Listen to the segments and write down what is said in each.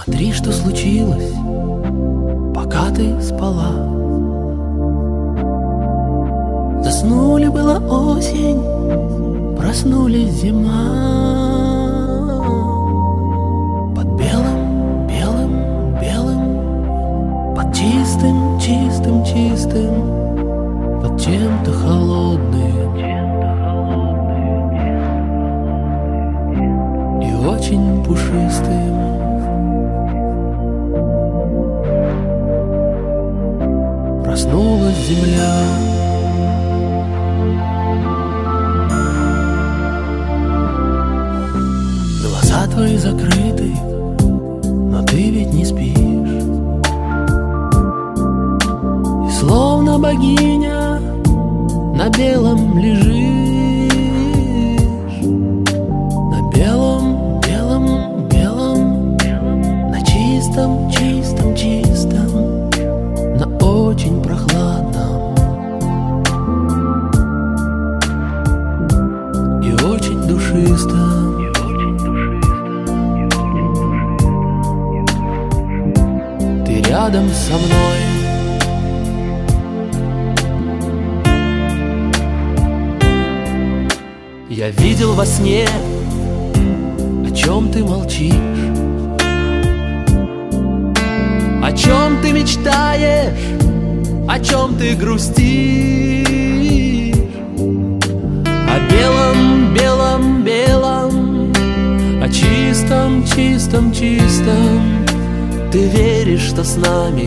Смотри, что случилось, пока ты спала. Заснули, была осень, проснулись зима. Под белым, белым, белым, под чистым, чистым, чистым, под чем-то холодным и очень пушистым. Проснулась земля. Глаза твои закрыты, но ты ведь не спишь. И словно богиня на белом лежишь. На белом, белом, белом, на чистом, чистом, чистом, на очень прохладном и очень душистом. Ты рядом со мной. Я видел во сне, о чем ты молчишь, о чем ты мечтаешь, о чем ты грустишь. О белом, белом, белом, о чистом, чистом, чистом. Ты веришь, что с нами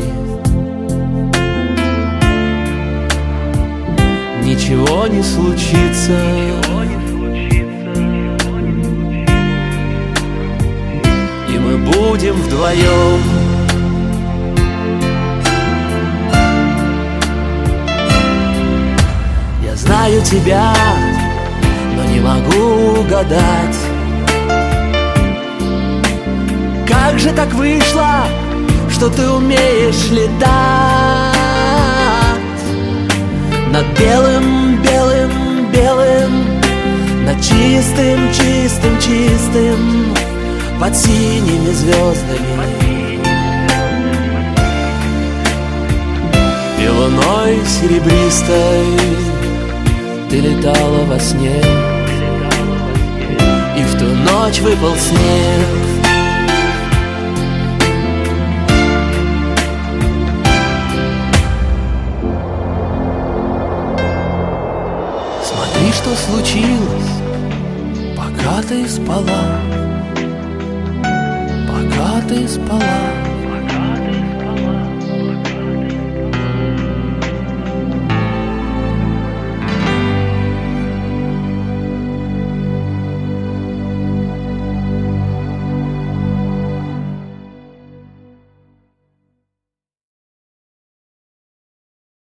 ничего не случится. И мы будем вдвоем. Я знаю тебя, но не могу угадать, как же так вышло, что ты умеешь летать над белым, белым, белым, над чистым, чистым, чистым, под синими звездами и луной серебристой. Ты летала во сне, и в ту ночь выпал снег. Смотри, что случилось, пока ты спала, пока ты спала.